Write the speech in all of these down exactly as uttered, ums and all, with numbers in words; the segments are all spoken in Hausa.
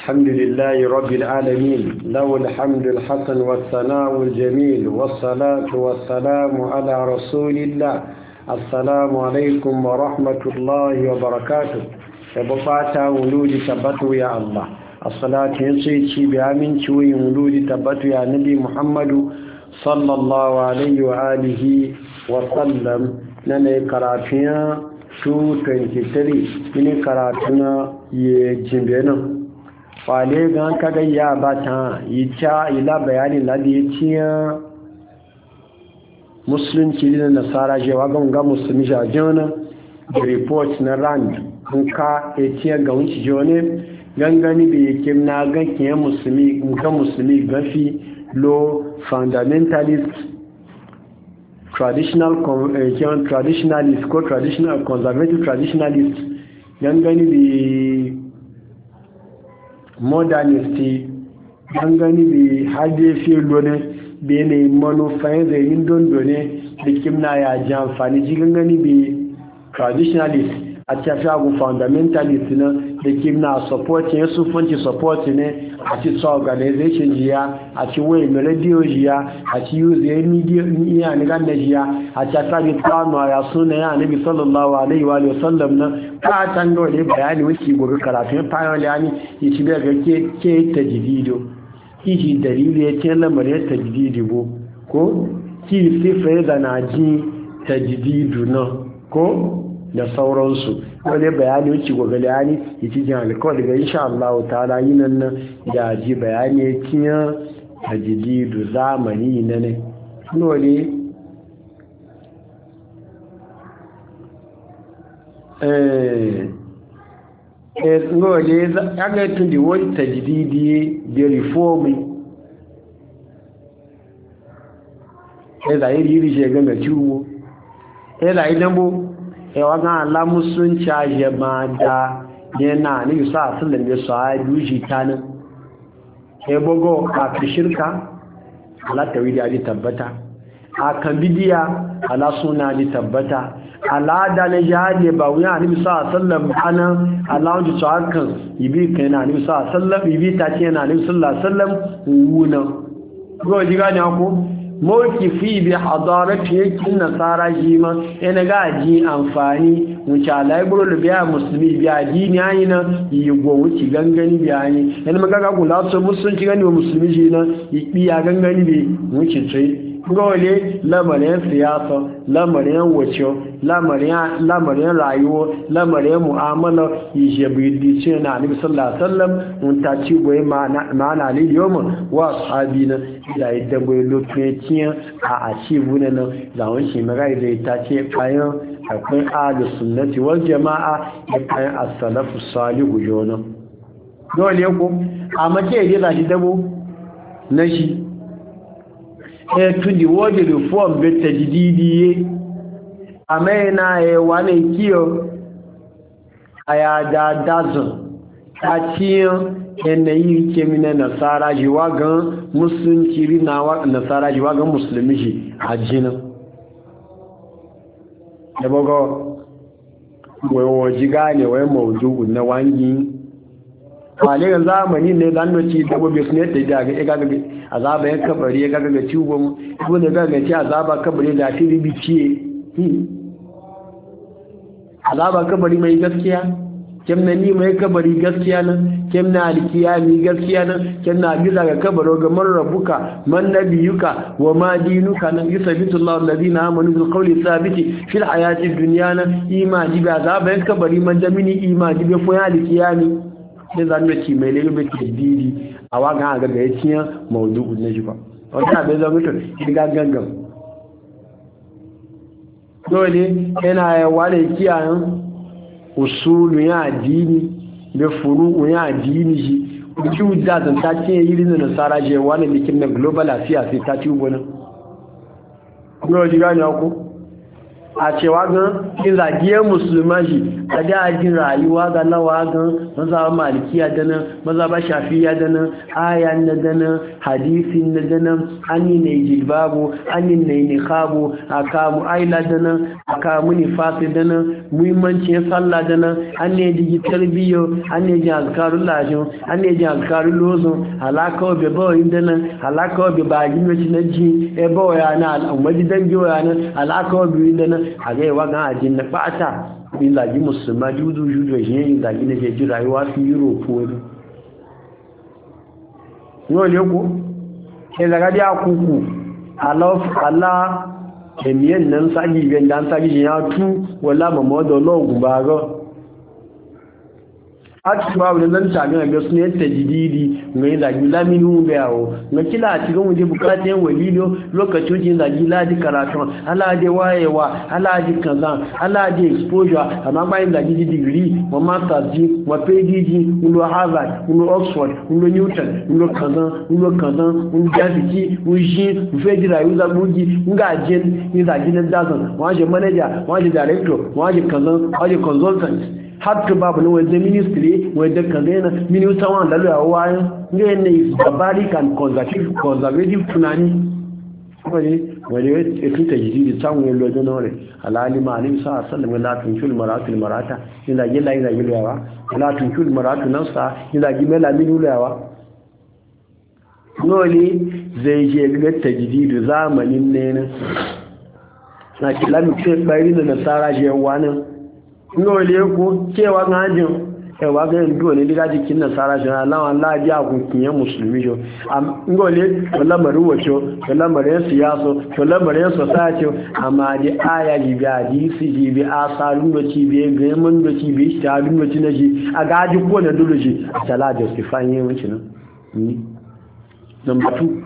الحمد لله رب العالمين له الحمد الحسن والثناء الجميل والصلاة والسلام على رسول الله. السلام عليكم ورحمة الله وبركاته. يبقى ولود تبتو يا الله الصلاة ينسيتي بأمين شوي ولود تبتو يا نبي محمد صلى الله عليه وآله وسلم. نني كراتيا two twenty-three من كراتنا يجنبنا wale gan kaga ya bata yicha ila bayani ladi yiya musulunci da nasara je wa ga musulmi jajona da report na rand nka etiya ga wunci jone gangani da yake na ga kiyan musulmi nka musulmi gafi low fundamentalist traditional uh, traditionalist ko traditional conservative traditionalist gangani da modernity gangani bi hade fi lone be ne manufan da yin dondone da kimna ya ji amfani ji gangani bi traditionalist a tafi agun fundamentalist na da kimna support yin sufanci support ne a ci so organization jiya a ci way radio jiya a ci use media iya ni ganna jiya a ci sabi tsano ya sunna ya nabi sallallahu alaihi wa sallam na ka tan dole bayani wuce gobe karatu fayo yani yi ci daga ke ke tajdido ki dalili ya ce lamarin tajdido go ko ki sifa da naji tajdido na ko da sauransu wani bayani wuce gobe yani yi ci jin alkawar daga insha Allah ta'ala yi nan da ji bayani kiyan tajdido zamani na ne dole eh ngole aga tundi wani tajdidi da reformi eh da iri iri je ganga ciwo eh da idan bo eh waga Allah musunci aje ma da yana ni sa sallan da sahabi shi tanin eh bogo a shirka Allah tawidi ali tabbata a kan bidiya ala suna ji tabbata al'ada na jihadi ba wuya nabi sallallahu alaihi wasallam anan Allah ji to hakan ibi kai na nabi sallallahu alaihi wasallam ibi ta ce na nabi sallallahu alaihi wasallam wuna go ji gane ko mawki fi bi hadarati yakin nasara ji ma ina ga ji amfani wuce Allah buru biya musulmi biya dini ayina yi go wuce gangani biya ni ina magaga kula so musulunci gani musulmi ji na yi biya gangani bi wuce sai gole lamarin siyasa lamarin wacce lamarin rayuwa lamarin mu'amala yijabidi ce na nabi sallallahu alaihi wasallam mun ta ci goyi ma'ana lil yawm wa ashabina da yadda goyi lokacin a achieve ne nan da wani mai zai ta ce kayan akwai ahlus sunnati wal jamaa da kayan as-salafu salihu jona dole ko amma ke yi da shi dabo na shi e tundi wodi reform be tajdidi amena e wane kiyo aya da dazun tachiyo eneyi kemina nasara jiwa gan musulunci rinawa nasara jiwa gan musulmi ji ajina da bogo wewo jigane wai mawdu na wangi kwale zamani ne dan noci da gobe sun yadda da ga ga ga azaba ya kabari ya ga ga ciwo mu ko ne ga ga ci azaba kabari da shi ribici azaba kabari mai gaskiya kemna ni mai kabari gaskiya nan kemna alkiyami gaskiya nan kemna biza ga kabaro ga man rabbuka man nabiyuka wa ma dinuka nan yusabitu Allahu alladhina amanu bil qawli thabiti fil hayati dunya nan imani ba azaba ya kabari man jamini imani be fo alkiyami sai zan yi mai lebe tajdidi a wagan ga ga yaciya maudu'u na jiba wanda bai zama to diga gangan dole yana ya wale kiyayen usulu ya dini da furu'u ya dini shi duk da zan ta ce yirin da nasara je wani bikin na global affairs sai ta ci gona ko diga ne ko a cewa gan in zagiyar musulman shi a dajin rayuwa ga lawa gan maza malikiya dana maza ba shafiya dana aya na dana hadisin na dana anni ne jilbabu anni ne niqabu akamu aila dana akamu nifasi dana muhimmancin sallah dana anni digi tarbiyo anni ji azkarul lajin anni ji azkarul lozo halaka be bawo dana halaka be baji mace na ji e bawo yana al'umma dan biyo yana alaka be dana a ga yawa ga ajin na fata bin zagi musulma juju juju shi yin zagi na ke ji rayuwa su europe wani yau ne ku ke zaga da kuku ala emiyan nan sagi gan dan sagi ya tu wala mamodo logun ba ga ati ba wani zan tagan ga su ne tajdidi mai zagi laminu bayawo na kila a cikin waje bukatun yan walido lokacin jin zagi ladi karatu alaji wayewa alaji kaza alaji exposure amma bayan zagi degree wa master ji wa phd ji ulo harvard ulo oxford ulo newton ulo kaza ulo kaza ulo jaziki uji ufeji rayu za buji nga jin ni zagi na dazan waje manager waje director waje kaza waje consultant har babu ne wajen ministry wajen kazena minister wanda da wayan ne ne barbaric and conservative conservative tunani wani wani ya fita jiji da samun yin lojin nore alali ma'alim sa sallam la tunshul maratul marata ila gilla ila gilawa la tunshul maratu nafsa ila gimela min ulawa noli zai je ga tajdidu zamanin ne na kilamu ce bayri da nasara je wani ngole ko cewa ngajin ewa ga ndo ne diga jikin nasara jana lawa Allah ya ku kiyan musulmi jo am ngole wala maruwa jo wala mare siyaso wala mare society amma di aya ji bi hadisi ji bi asarun do ci bi gaman do ci bi shadun do ci naji aga ji ko na dole ji sala justify yin wancin nan number two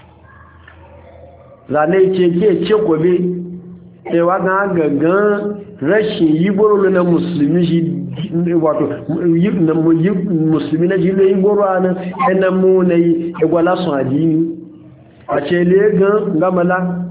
zalai ce ke ce gobe ewa ga gangan rashin yi goro na musulmi shi wato musulmi na jilo yi goro a nan yana muna yi igwala sun adini a ce legan gamala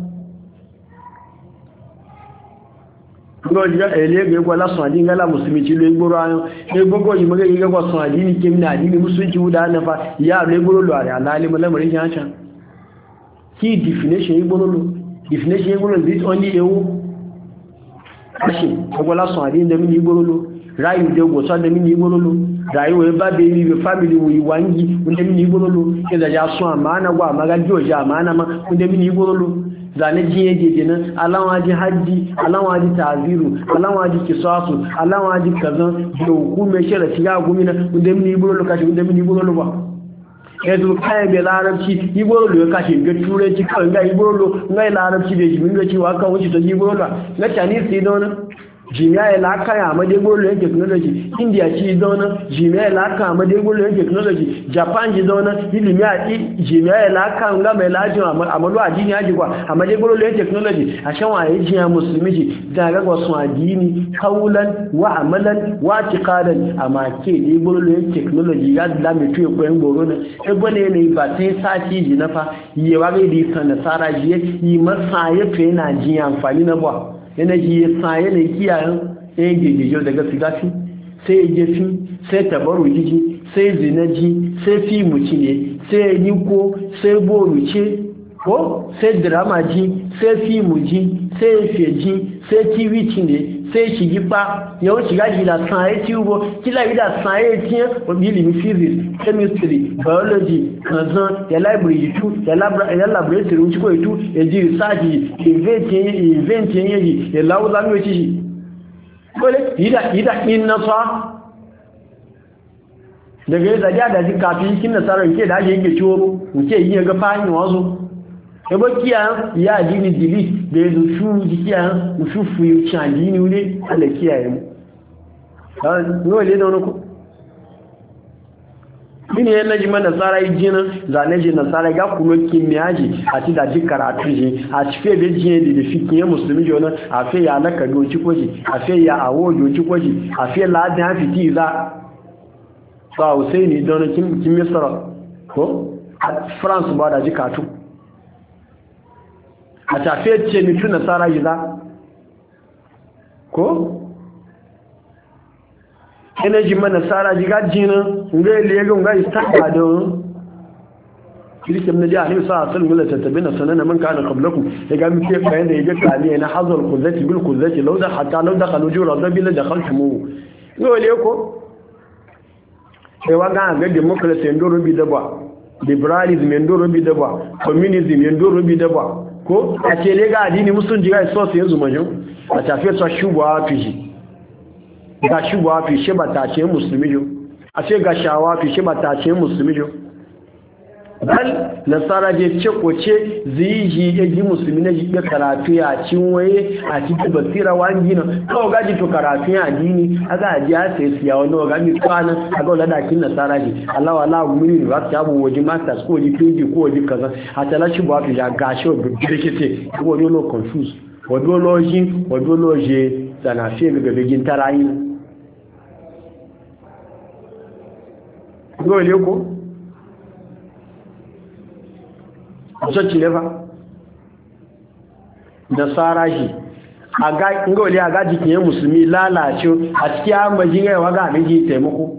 legan igwala sun adini gala musulmi jilo yi goro a nan ya gogo yi maga yi gagwa sun adini ke mina adini musulunci wuda na fa ya abu yi goro lo a da alali malamarin yancan ki definition yi goro lo definition yi goro lo this only ewu kashi agwala sun adin da mini igborolo rayu da gosa da mini igborolo rayu e ba be mi be family wi wangi unda mini igborolo ke da ja sun amana gwa maga joja amana ma unda mini igborolo zane jiye jeje nan alawa ji haji alawa ji taziru alawa ji kisasu alawa ji kazan da hukume sharati ga gumina unda mini igborolo kashi unda mini igborolo ba ezu kai be larabci igborolo ya kashi ga turanci kan ga igborolo ngai larabci be jimin da cewa kan wuce ta igborolo na chinese don jimiya la kan amade igborolo technology india ci don jimiya la kan amade igborolo technology japan ji don ilimi a jimiya la kan ga mai lajin amalu adini aji kwa amade igborolo technology a shan waye jiya musulmi ji da ga wasu adini kaulan wa amalan wa tiqadan amma ke igborolo technology ya da mai tuye ko ngoro ne ebe ne ne ba sai sati ji na fa yi wa ga di sana sara ji yi masa ya fe na ji amfani na ba yana ji ya sa yana kiyayen yan gegejo daga sigafi sai jefi sai tabaru jiji sai zinaji sai fimuci ne sai yiko sai boruce ko sai drama ji sai fimu ji sai feji sai tv ci ne sai shigi pa yawon shiga ji da sanaye ti ugbo kila yi da sanaye ti ilimi physics chemistry biology kanzan ya library tu ya laboratory wuce ko itu ya ji research event yin yi ya lawo zanuwa ci shi kole yi da in nasa daga yi zaga da ji kafin kin nasarar nke da ake yake ciwo nke yi ga fahimta wazo ebe kiya ya dini dili da ya zufu jikiya musufu yi ci adini wule ala kiyaye mu yawon le da wani ku mini yana ji mana tsara yi jinin zane ji nasara ga kuma kimiyaji a ti da ji karatu ji a ci fe bai jiye da da fi kiye musulmi ji wani a fe ya alaka doci kwaji a fe ya awo doci kwaji a fe ladin hafi ti za ba husaini don kin misra ko a france ba da ji katu a tafiye ce mutu nasara yi za ko energy mana sara jiga jina ngai lego ngai staka don kirkin na jiya ne sa sun gula tattabina sanana man kana qablakum daga muke bayan da yake kali na hazal kuzati bil kuzati law da hatta law dakhalu jura dabila dakhaltum ngole ko sai waga ga democracy ndoro bi daba liberalism ndoro bi daba communism ndoro bi daba ko a ce lega addini musulunci ga so sai yanzu majin a tafiya ta shugaba fiji ga shugaba fi shi ba ta ce musulmi jo a ce ga shawa fi shi ba ta ce musulmi jo bal nasara je ce ko ce ziji ya ji musulmi ne ji karatu ya cin waye a cikin basira wangi na kawo gaji to karatu ya dini aga ji ya sai siya wani ga mi kwana aga wala da kin nasara ji Allah wala gumi ne ba ta bu waje masters ko ji P G ko waje kaza a tala shi ba ya gashi o birkete ko wani lo confuse wado loji wado loje sana fi ga bigin tarayi dole ko so cilefa da saraji aga ngole aga jikin musulmi lalace a cikin amajin yawa ga miji taimako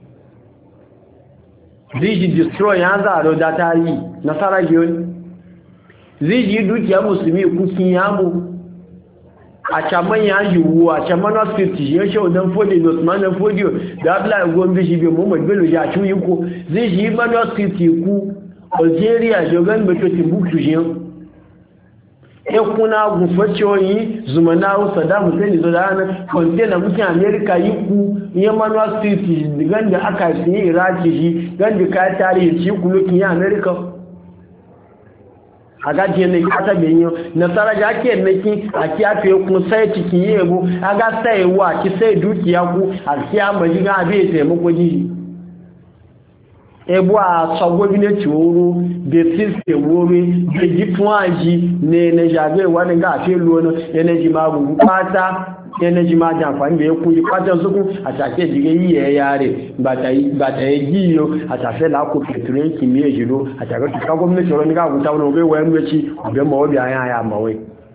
ziji destroy ya zaro da tarihi na saraji wani ziji dukiya musulmi kukin yamu a caman ya yiwu a caman manuscript ya shau don fodi da osmanin fodiyo da abdullahi gombe shi bai muhammadu bello ya ci yi ko zai shi manuscript ku algeria jogan beto timbuktu shi ya kuna gufaciyoyi zumana saddam hussein zo da hannun kwantena mutum amerika yi ku ya manuscript ganda aka fiye iraki shi ganda ka tarihi ci kulokin ya amerika aga je ne kata benyo nasara ja ke naki aki afi ku sai cikin yebo aga sai wa ki sai dukiya ku aki amaji ga be te muko ji ebu a sago bi ne tioro de system wori de jitwaji ne ne jage wani ga afi luono ene ji ma bu pata ene ji ma jan fa nbe ku ji pata zuku atake jige yi yare bata bata yi yo atafe la ko petrol ki mi ejiro atake ka gwamnati ro ni ga guta wono be wa nwe chi be mo bi aya ya mawe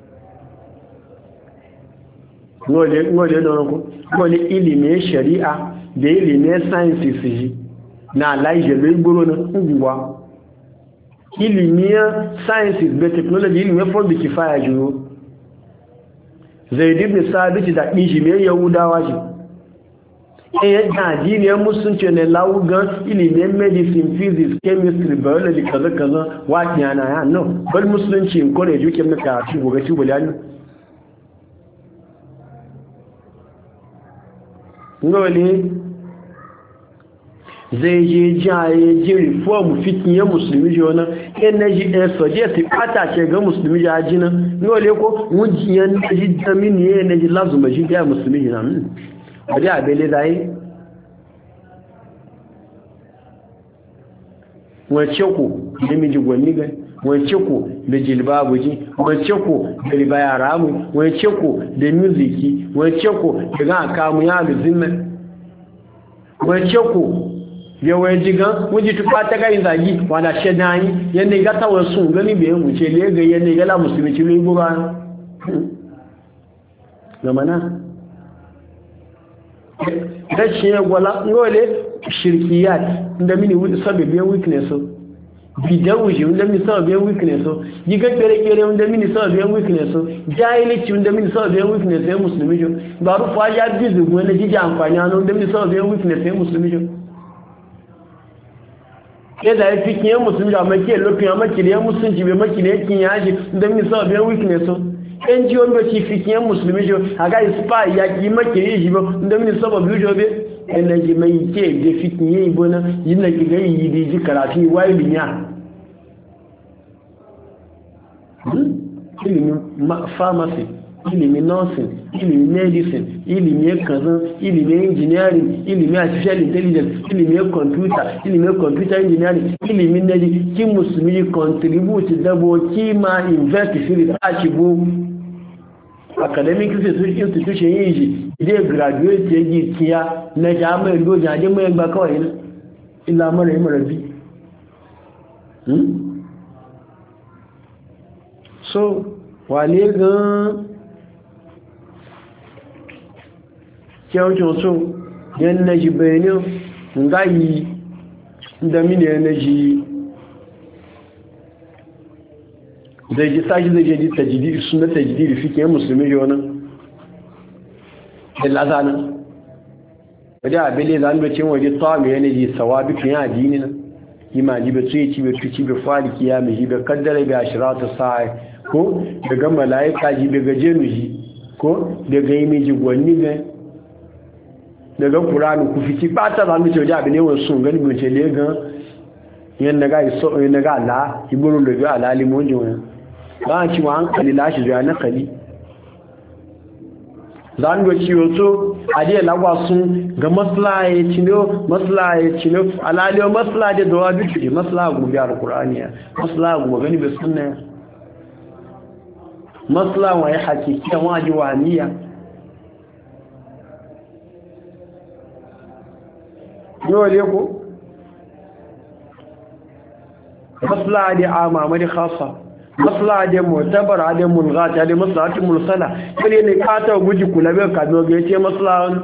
ngole ngole don ko ngole ilimi sharia da ilimi sciences ji na laije lo igboro na ngwa ilimi sciences be technology ilimi for the kifaya juro zaid ibn sabit da dinshi me yahudawa shi eh da diniyar musulunci ne lawugan ilimin medicine physics chemistry biology kaza kaza wati yana ya no bal musulunci in kore juke maka ci gobe ci bulani ngole zai je jaye ji reform fitin ya musulmi jona energy and suggest ata ce ga musulmi ja jina ngole ko wujiyan ji damini ne energy lazuma ji ga musulmi jina wadi abele dai wace ku da miji gwani ga wace ku da jilbabu ji wace ku da ribaya ramu wace ku da music wace ku da ga kamu ya luzinna wace ku yawon jigan wuji tufa ta gari zagi wana shedani yadda ga tawar sun gani bayan wuce lega yadda ga la musulmi ci lego ba gama na rashin ya gwala ngole shirkiyat inda mini sababbin weakness bidan wuce inda mini sababbin weakness jiga kere-kere inda mini sababbin weakness jahilici inda mini sababbin weakness ya musulmi jo ba rufa ya bizu wani jiji amfani hannu inda mini sababbin weakness ya musulmi jo yadda ya fi kiyan musulmi da makiyar lokacin ya makiliyar musulunci bai makiliyar kinyaji don misal biyan weakness ɗan ji wanda ci fi kiyan musulmi jo a ga ispa ya ki makiliyar shi ba don misal ba biyu jobe yana ji mai ke da fi kiyan ibo na yi na ki gani yi da ji karatu wa ilimi ya ilimin pharmacy ilimin nursing ilimin medicine ilimin kazan ilimin engineering ilimin artificial intelligence ilimin computer ilimin computer engineering ilimin na ki musulmi contribute dabo kima invest fi research bu academic institution yin shi idai graduate ya yi kiya na jami'ar doji a jami'ar ba kawai illa mara yi marabi so wale gan kyautu so yan naji bayanin ngayi da mini naji da ji sashi da ji tajidi sunna tajidi fike musulmi jona illazana wadda abele zan da cin waje tsawo yana ji sawabi kan addini na imaji be tsaye ci be tuci be fali kiyami ji be kaddara be ashiratu sa'i ko daga malaika ji daga jenu ji ko daga yi ji gwanni ne daga qur'ani ku fiti bata zan da waje abele won sun gani mun ce le gan yan daga iso yan daga Allah iburu da ga alalimu ji ba ci wa an kalila shi zuwa na kali zan ga ciwo to adiya lagwa sun ga maslaye cino maslaye cino alaliyo maslaye da dawa bitu maslaye gobe alqur'aniya maslaye gobe gani be sunna maslaye wa hakiki waji waniya yo le ko maslaye da amma da khassa maslaha da mu'tabara da mulghata da maslahatu mursala kale ne ka ta guji kula bai ka zo ga yace maslahan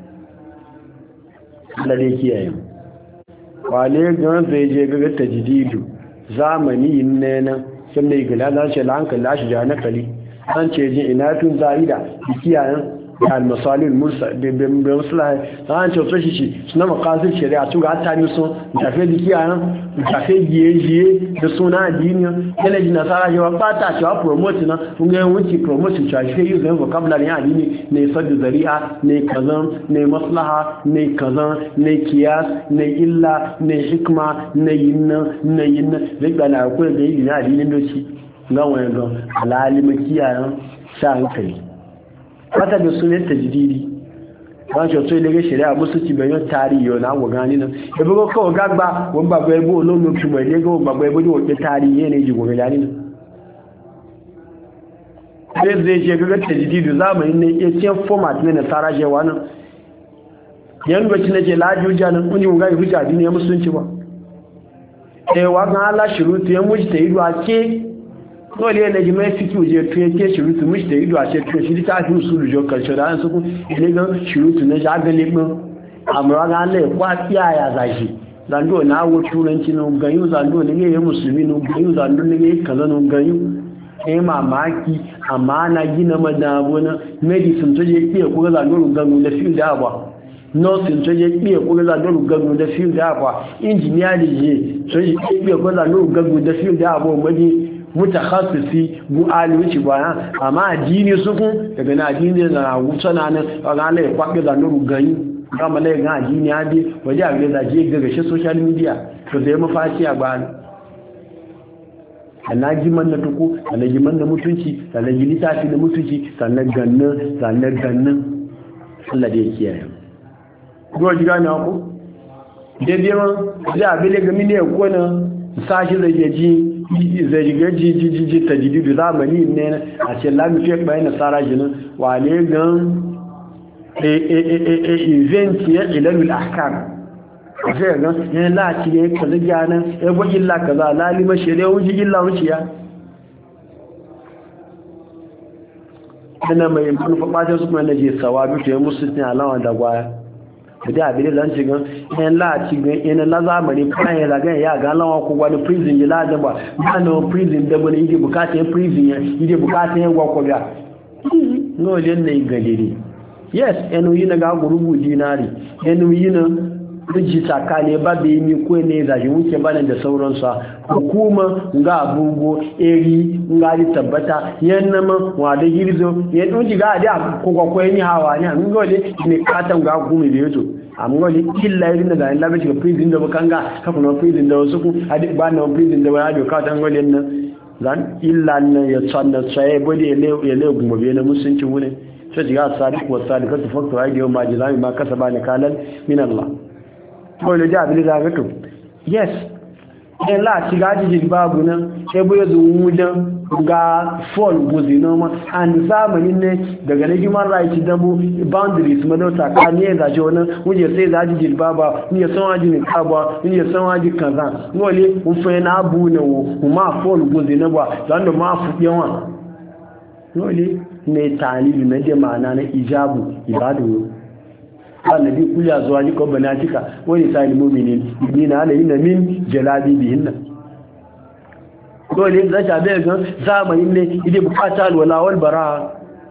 da dai kiyaye wale ga zai je ga tajdidu zamani ne nan sai ne ga lalan shi lanka lashi da nakali an ce ji ina tun zaida kiyayen al-masalil mursal bi maslaha an ce to shi suna maqasid shari'a su ga ta ni so tafe dikiya tafe giyeje da suna addini yana ji nasara jewa fata cewa promote na kun ga wuce promote cha shi yi zan vocabulary addini ne saddu zari'a ne kazan ne maslaha ne kazan ne kiyas ne illa ne hikma ne yinna ne yinna zai ga na ko da yi na addinin doci ga wani ga alalimi kiyayen sha hankali wata da sunan tajdidi wọ́n tó ilé ṣẹ̀rẹ́ àmúsùtì bẹ̀yàn tààrí yọ náà wọ̀ gan nínú ẹgbẹ́gbẹ́ kọ́ gágbà wọ́n gbàgbọ́ ẹgbẹ́ olóòmù túnmọ̀ ẹgbẹ́ gbàgbọ́ ẹgbẹ́ wọ́n pẹ́ tààrí yẹ́ ní ìjìgbò rẹ̀ nínú ẹgbẹ́ ṣe gẹ́gẹ́ tajdidi zamani ne ya ce format ne na tsara jẹwa náà yan gwacin na ce láàájú jánu ń jí wùgá ìfújà dín ya musulunci ba ẹwà gan aláṣìírú tó yẹ mú jì tẹ̀yìdù àké dole yana ji mai fiki waje tuye ke shirutu mishi da ido a ce tuye shi ta fi su lujo karshe da an suku ile ga shirutu na shagali ɗin amurwa ga Allah ya kwafi ya zashi zando na wo turanci na ganyu zando ne ya musulmi na ganyu zando ne ya kaza na ganyu eh mamaki amma na gina madabo na medicine to je kiye ko zando gangu da field da ba nursing to je kiye ko zando gangu da field da ba engineer je to je kiye ko zando gangu da field da ba maji mutakhassisi bu alici baya amma addini sukun daga na addini da wuce na nan ga Allah ya kwabe da nuru gani kama lai ga addini ya bi waje a ga zaje ga gashe social media to da mu faci a ba ana ji man na tuku ana ji man na mutunci sannan ji litafi da mutunci sannan gannan sannan gannan Allah da ya kiyaye go ji gane ku dai dai da abile ga mine ko na sashi zai ji zai ga jijiji ta jididu zamani ne a ce lamifiya bayan nasara jinin wale gan event ya ilalul ahkam a sai gan yana lati ne ka zai gyanan ya bu illa ka za lalima shirya wuji illa wuciya yana mai manufa ɓacin su kuma na je sawa biyu ya musu ne alawan da gwaya da abin da ci gan yan la ci gan yan la zamani kan ya ga ya ga lawa ko wani prison ya la da ba ba no prison da bane ide bukata prison ya ide bukata ya gwa ko biya no le ne gadiri yes enu yi na ga gurubu dinari enu yi na ji sakane ba be mi ko ne da ji wuce bana da sauransa hukuma ga abugo eri nga di tabbata yanna ma wa da girzo ya dunji ga da ko ko ni hawa ni an gole ne katan ga gumi da yato amma gole illa irin da Allah bai shiga prison da bakanga ka kuma prison da wasu ku hadi ba na prison da wani ka tan gole nan zan illa nan ya tsanna tsaye bode ne ya le gumo be na musunci wune sai jiga sadiq wa sadiqatu faktu aidiyo ma jilami ma kasaba ne kalan min Allah kawai da abin da ga to yes ɗan lati gajijin babu nan ebe ya zuwu don ga fall guzino ma and zamanin ne daga na human rights dabo boundaries madauta ka ne ya zaje wani wuje sai gajijin baba ni ya san waji ne kaba ni ya san waji kaza wale ufe na abu na wo ma fall guzino ba zan da ma fu yawa wale ne talibi na da ma'ana na ijabu ibadu annabi kulli azwajika banatika wa nisa'il mu'minin yudnina alayhinna min jalabibihinna dole za ta bai ga zamanin ne ide bukata alwala wal bara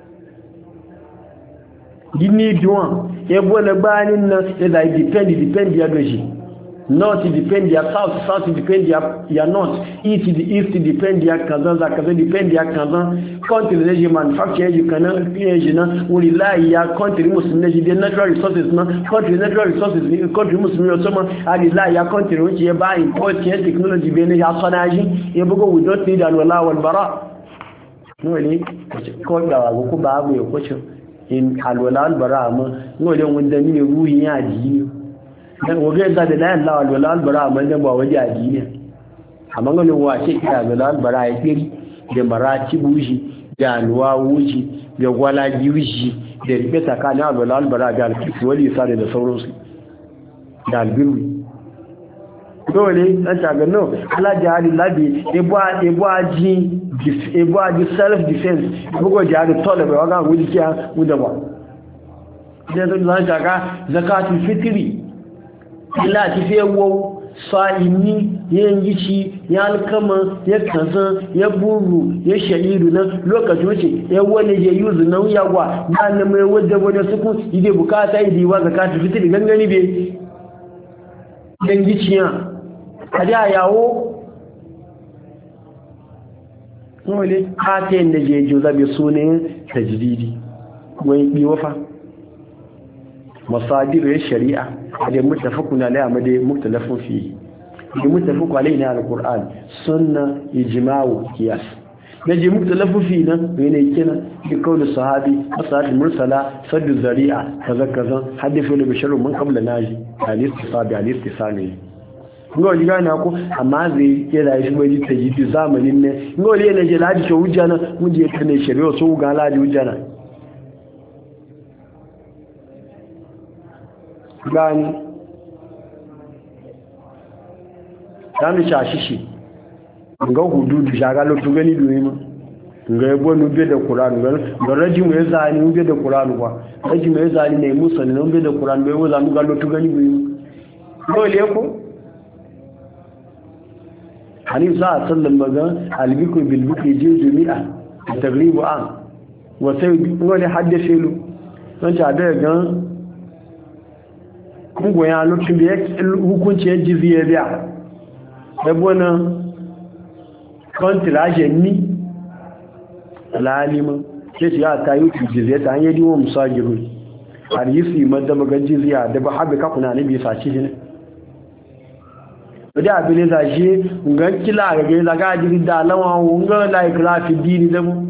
gini duwan ebo na bayanin nan ya da depend depend ya doji north depend ya south south depend ya ya north east the east depend ya kaza za kaza depend ya kaza country ne je manufacture you kana ph na ulilahi ya country muslim ne je natural resources na country natural resources ni country muslim yo sama alilahi ya country which ya buy import ya technology be ne ya sanaji ya bugo we don't need alwala wal bara no ne ko da ko ba abu ya ko in alwala albara ma ngole wanda mini ruhi ya ji dan waje da da Allah alwala albara ma dan ba waje addini amma ngole wa ce kira alwala albara ya kiri da marati buji da alwa wuji da gwala jiwiji da ribeta kana alwala albara da alkifi wali sare da sauransu da albiru dole an ta ga no ala jihadi labi ebo ebo aji ebo aji self defense bugo jihadi tole be waga wudi kiya wuda ba da to zan ta ga zakatul fitri illa ti fe wo sa'ini yangici ya alkama ya kaza ya buru ya shaidu na lokacin wuce ya wani je yuzu na yawa na na mai wadda wadda suku ide bukata ide wa zakatul fitri gangani be yangiciya a yawo wale hatayin da je jo zabe sunayen tajdidi wai biwafa masadir ya shari'a da mutafakun alai amma da muktalafin fi da mutafakun alai na alquran sunna ijma'u qiyas da je muktalafin fi nan ne kina da kaulin sahabi masahabi mursala saddu zari'a kaza kaza hadithu li basharun man qabla naji al-istisabi al-istisani ngoli gana ko amma zai ke da shi bai ta yi zamanin ne ngoli ne je laji to hujjana mun je kane shari'a so ga laji hujjana gani dan shashi ga hududu shaga lotu gani duyi mu ga yabo nu be da qur'an ga raji mu yazani mu be da qur'an ba raji mu yazani ne musa ne mu be da qur'an bai waza mu ga lotu gani duyi mu ngoli ko hadith sa sallan maga albiku bil bukri jizu mi'a taglibu an wa sai ngoli haddathilu don ta da ga kungo ya lokacin da hukunci ya jiziye biya ebo na kontraje ni alalima ce ya ta yi jiziye ta hanyar diwo musajiru hadisi madda maga jiziya da ba haɓe kakuna ne bisa ci ne wadda abin da shi ngan kila ga gaisa ga jiri da alawa wungan laikrafi dini da mu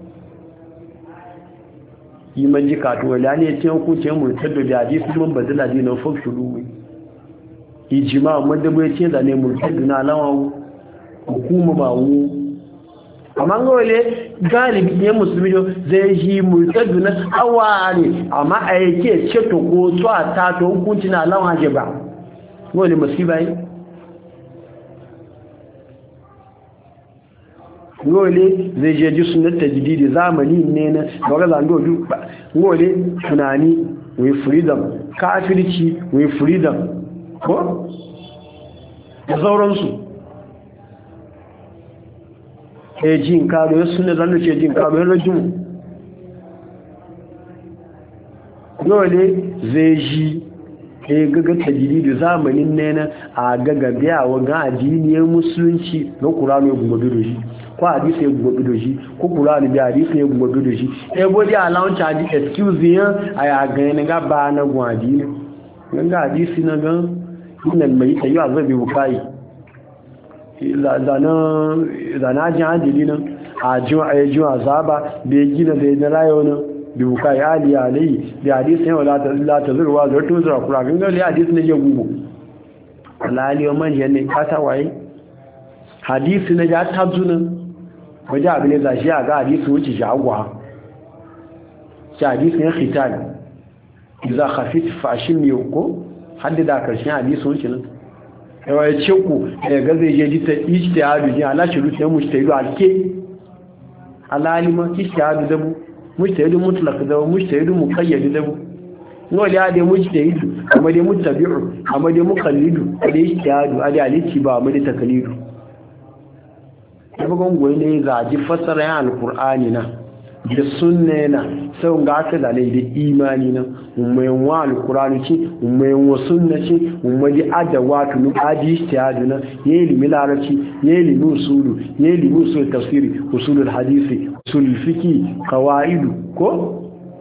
yi manji katuwa da ne ce hukuncin murtaddo da hadisi mun badala dinan fakshuru ijima wanda bai ce da ne murtaddo na alawa hukuma ba wu amma ngole galibi ne musulmi zai yi murtaddo na aware amma a yake ce to ko to ta to hukuncin alawa je ba ngole musiba yi ngole zai je ji sunnat tajdidi zamani ne na daga zando du ngole tunani we freedom kafirci we freedom ko da sauransu e jin karo ya sunna zando ce jin karo ya rajum ngole zai ji e gaga tajdidi zamanin ne na a gaga biya wa ga addiniyar musulunci na Qur'ani ya gumo bidoji ko hadisi ya gumo bidoji ko Qur'ani da hadisi ya gumo bidoji e bodi allowance adi excuse yan aya ga ne ga ba na gun addini ga hadisi na ga innal mayta yu'azabu bukai ila dana dana jahili nan a ju ayu azaba be gina da na rayo nan bi bukai ali alai da hadisi ne wala ta la ta zurwa da to zura Qur'ani ga le hadisi ne ya gumo alali o man janne kata waye hadisi na ja tabzuna waje abin da shi a ga hadisi wuce jagwa shi hadisi ne khitan idza khafit fa ashmi ko haddada karshen hadisi wuce nan yawa ya ce ku ga zai je jita ijtihadu ji ala shiru sai mujtahidu alke alalima ijtihadu da mu mujtahidu mutlaq da mu mujtahidu muqayyad da mu no ya da mujtahidu amma da muttabi'u amma da muqallidu da ijtihadu da al-ittiba amma da taqlidu bugun goyi ne za ji fassara yan alqur'ani na da sunna na sai ga aka da ne da imani na mai wa alqur'ani ci mai wa sunna ci mai da adawatu nu adi ijtihadu na yayi ilmi larabci yayi ilmi usulu yayi ilmi usul tafsiri usulul hadisi usulul fiqi qawaidu ko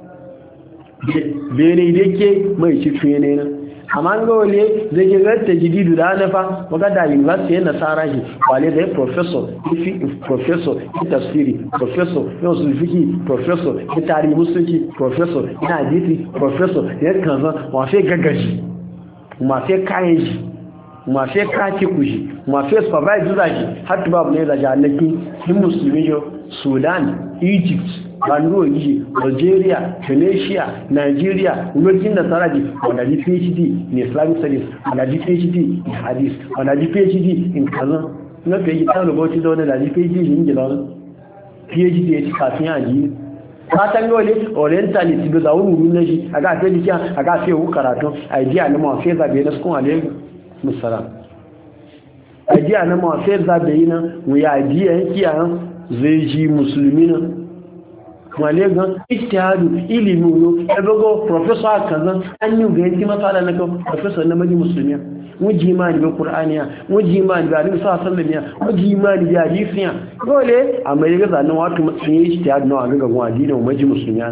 bene da ke mai cikin ne nan amma ga wale zai ke garta jididu da hanafa waka da university yana tsara shi wale zai professor ifi professor in tafsiri professor yau sulfiki professor in tarihi musulunci professor in hadisi professor ya kanzan wafe gagashi mafe kayan shi mafe kake kushi mafe supervise zuwa shi har tuba abu ne da janaki in musulmi yau sudan egypt Banduwa yi Algeria, Tunisia, Nigeria, Ulojin da Saraji, wanda ji PhD in Islamic Studies, wanda ji PhD in Hadith, wanda ji PhD in Kazan. Na ka yi ta rubuci da wanda da ji PhD in Ingila, PhD ya ci kafin a ji. Fatan yau ne Orientalist ga zawon wurin na shi, a ga fiye jikin, a ga fiye wu karatu, a idea na mawafe zabe na sukun alayyar musara. Idea na mawafe zabe yi nan, wuya idea yankiyayen zai ji musulmi nan. wale gan ijtihadu ilimi no ebogo professor kazan an yi ga yanki masala na ko professor na maji musulmiya wuji imani bi qur'aniya wuji imani bi hadisi sallamiya wuji imani bi hadisiya dole amma yaga zanin wato matsayin ijtihadu no an ga gwan addini mu maji musulmiya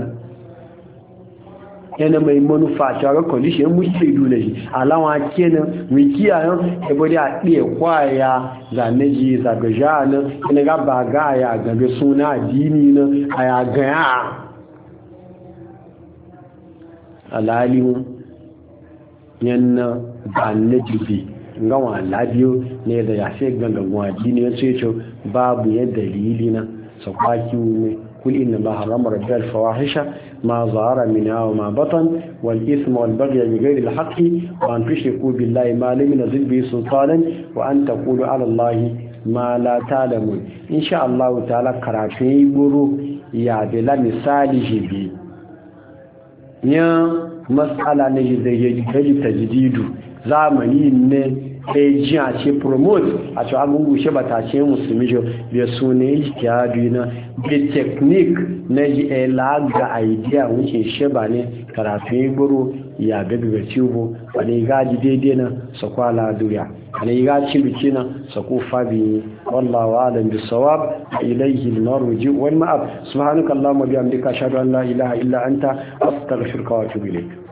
yana mai manufa ta ga condition mu ke dole shi alawa kenan mu kiyayen ebodi a diye kwaya zanaji zagaja ina ga baga ya gabe suna addini na aya ga ya alalimu yanna bannaji ga wa labiyo ne da ya sai ganga gwa addini ya ce babu yadda dalili na sakwaki ne kul inna ma harama rabbi al-fawahisha ما ظهر منها وما بطن والإثم والبغي بغير الحق وأن تشركوا بالله ما لم ينزل به سلطانا وأن تقولوا على الله ما لا تعلمون إن شاء الله تعالى كرافي برو يا بلا مثال جبي يا مسألة نجد تجديد زمني ne eji a ce promote a ce abubu shi ba ta ce musulmi jo biya su ne ijtihadu na bi technique na ji elaga idea wuce shi ba ne karatu gburu ya gabi ga ciwo wani gaji daidai na su kwala duniya wani gaji biki na su kufa bi wallahu alam bi sawab ilayhi al-marji wal ma'ab subhanakallahumma bihamdika ashhadu an la ilaha illa anta astaghfiruka wa atubu ilayk